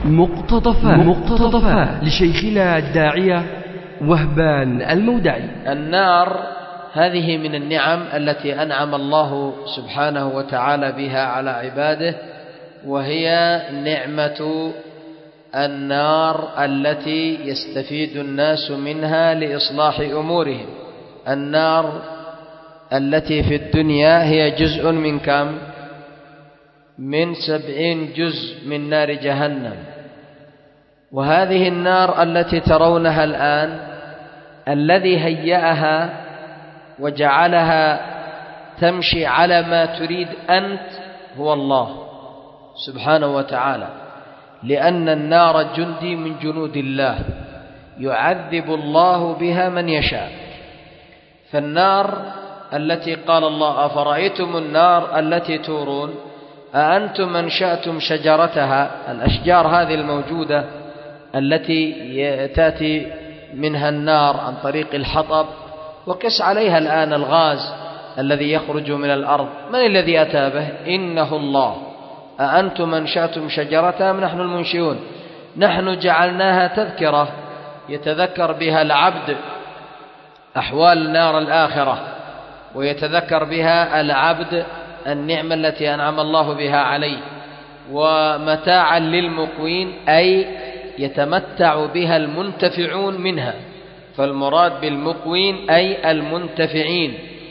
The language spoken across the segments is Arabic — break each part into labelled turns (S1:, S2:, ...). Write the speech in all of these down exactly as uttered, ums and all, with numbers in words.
S1: مقتطفات مقتطفات لشيخنا الداعية وهبان المودعي.
S2: النار هذه من النعم التي أنعم الله سبحانه وتعالى بها على عباده، وهي نعمة النار التي يستفيد الناس منها لإصلاح أمورهم. النار التي في الدنيا هي جزء من كم؟ من سبعين جزء من نار جهنم. وهذه النار التي ترونها الآن الذي هيأها وجعلها تمشي على ما تريد أنت هو الله سبحانه وتعالى، لأن النار جندي من جنود الله يعذب الله بها من يشاء. فالنار التي قال الله أفرأيتم النار التي تورون أأنتم أنشأتم شجرتها، الأشجار هذه الموجودة التي تأتي منها النار عن طريق الحطب، وقس عليها الآن الغاز الذي يخرج من الأرض، من الذي أتى به؟ إنه الله. أأنتم أنشأتم شجرتها أم نحن المنشئون؟ نحن جعلناها تذكرة يتذكر بها العبد أحوال نار الآخرة، ويتذكر بها العبد النعمة التي أنعم الله بها عليه، ومتاعا للمقوين أي يتمتع بها المنتفعون منها. فالمراد بالمقوين أي المنتفعين،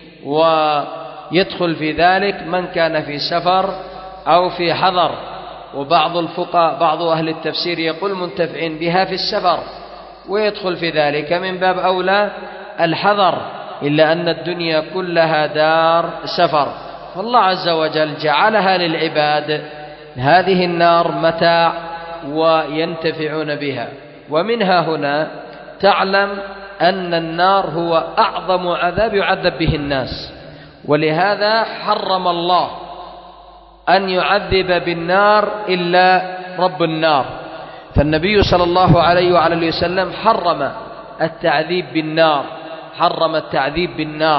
S2: ويدخل في ذلك من كان في سفر أو في حضر. وبعض الفقهاء بعض أهل التفسير يقول منتفعين بها في السفر، ويدخل في ذلك من باب أولى الحضر، إلا أن الدنيا كلها دار سفر. فالله عز وجل جعلها للعباد هذه النار متاع وينتفعون بها. ومنها هنا تعلم أن النار هو أعظم عذاب يعذب به الناس، ولهذا حرم الله أن يعذب بالنار إلا رب النار. فالنبي صلى الله عليه وعلى وسلم حرم التعذيب بالنار، حرم التعذيب بالنار،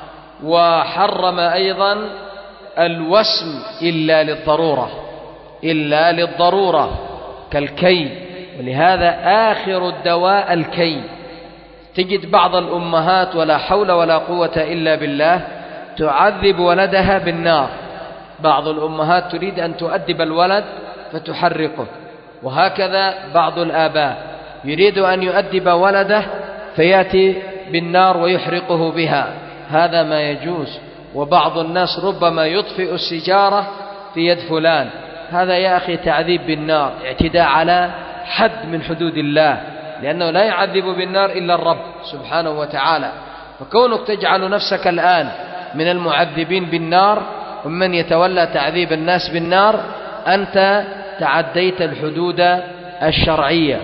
S2: وحرم أيضا الوسم إلا للضرورة، إلا للضرورة كالكي. ولهذا آخر الدواء الكي. تجد بعض الأمهات ولا حول ولا قوة إلا بالله تعذب ولدها بالنار. بعض الأمهات تريد أن تؤدب الولد فتحرقه، وهكذا بعض الآباء يريد أن يؤدب ولده فيأتي بالنار ويحرقه بها. هذا ما يجوز. وبعض الناس ربما يطفئ السجارة في يد فلان، هذا يا أخي تعذيب بالنار، اعتداء على حد من حدود الله، لأنه لا يعذب بالنار إلا الرب سبحانه وتعالى. فكونك تجعل نفسك الآن من المعذبين بالنار ومن يتولى تعذيب الناس بالنار، أنت تعديت الحدود الشرعية.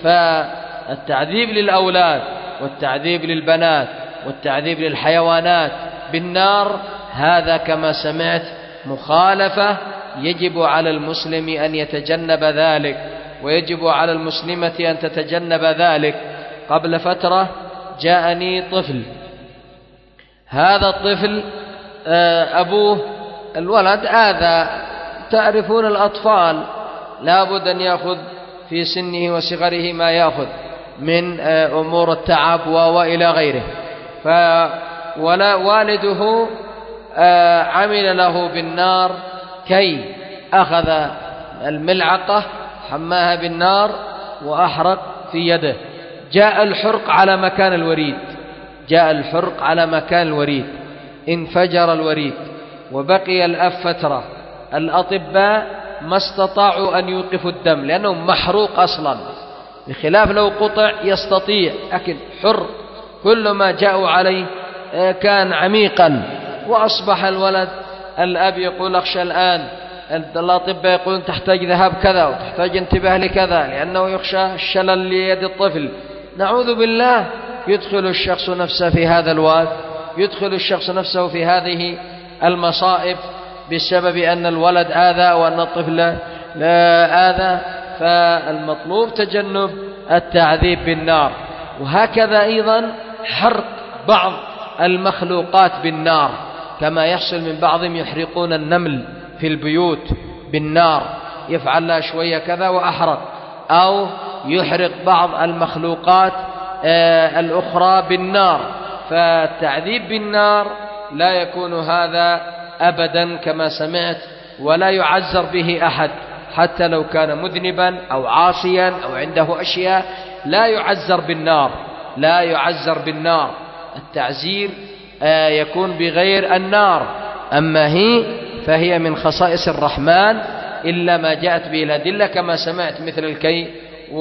S2: فالتعذيب للأولاد والتعذيب للبنات والتعذيب للحيوانات بالنار هذا كما سمعت مخالفة، يجب على المسلم أن يتجنب ذلك، ويجب على المسلمة أن تتجنب ذلك. قبل فترة جاءني طفل، هذا الطفل أبوه الولد آذى. تعرفون الأطفال لابد أن يأخذ في سنه وصغره ما يأخذ من أمور التعب وإلى غيره. فولا والده عمل له بالنار كي أخذ الملعقة حماها بالنار وأحرق في يده. جاء الحرق على مكان الوريد، جاء الحرق على مكان الوريد، انفجر الوريد وبقي الأب فترة. الأطباء ما استطاعوا أن يوقفوا الدم لأنه محروق أصلا، بخلاف لو قطع يستطيع، لكن حر كل ما جاءوا عليه كان عميقا. وأصبح الولد الأب يقول أخشى الآن، الأطباء يقولون تحتاج ذهاب كذا وتحتاج انتباه لكذا لأنه يخشى الشلل ليد الطفل. نعوذ بالله. يدخل الشخص نفسه في هذا الواد، يدخل الشخص نفسه في هذه المصائب بسبب أن الولد آذى وأن الطفل لا آذى. فالمطلوب تجنب التعذيب بالنار. وهكذا أيضا حرق بعض المخلوقات بالنار، كما يحصل من بعضهم يحرقون النمل في البيوت بالنار، يفعل لها شوية كذا وأحرق. أو يحرق بعض المخلوقات الأخرى بالنار. فالتعذيب بالنار لا يكون هذا أبدا كما سمعت، ولا يعذر به أحد حتى لو كان مذنبا أو عاصيا أو عنده أشياء، لا يعذر بالنار، لا يعذر بالنار. التعزير يكون بغير النار، أما هي فهي من خصائص الرحمن إلا ما جاءت به الأدلة كما سمعت مثل الكي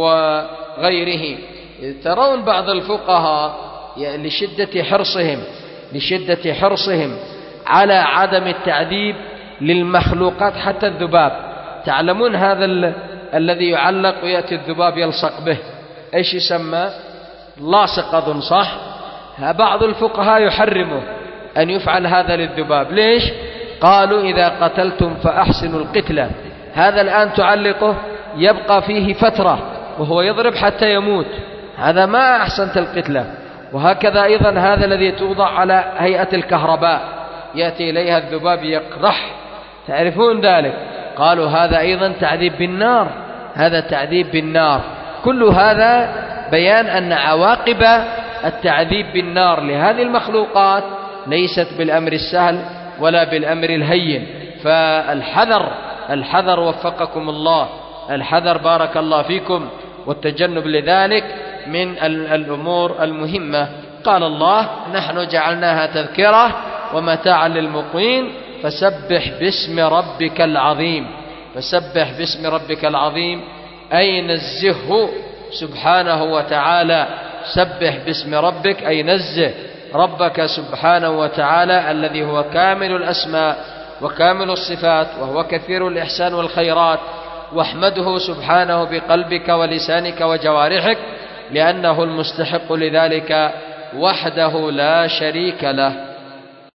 S2: وغيره. ترون بعض الفقهاء لشدة حرصهم لشدة حرصهم على عدم التعذيب للمخلوقات حتى الذباب. تعلمون هذا ال... الذي يعلق ويأتي الذباب يلصق به، إيش يسمى؟ لاصق أظن، صح؟ بعض الفقهاء يحرمه أن يفعل هذا للذباب. ليش؟ قالوا إذا قتلتم فأحسنوا القتلة. هذا الآن تعلقه يبقى فيه فترة وهو يضرب حتى يموت، هذا ما أحسنت القتلة. وهكذا أيضا هذا الذي توضع على هيئة الكهرباء يأتي إليها الذباب يقرح، تعرفون ذلك؟ قالوا هذا أيضا تعذيب بالنار، هذا تعذيب بالنار. كل هذا بيان أن عواقب التعذيب بالنار لهذه المخلوقات ليست بالأمر السهل ولا بالأمر الهين. فالحذر الحذر وفقكم الله، الحذر بارك الله فيكم، والتجنب لذلك من الأمور المهمة. قال الله: نحن جعلناها تذكرة ومتاعا للمقوين فسبح باسم ربك العظيم. فسبح باسم ربك العظيم أي نزهه سبحانه وتعالى. سبح باسم ربك أي نزه ربك سبحانه وتعالى الذي هو كامل الأسماء وكامل الصفات وهو كثير الإحسان والخيرات، واحمده سبحانه بقلبك ولسانك وجوارحك لأنه المستحق لذلك وحده لا شريك له.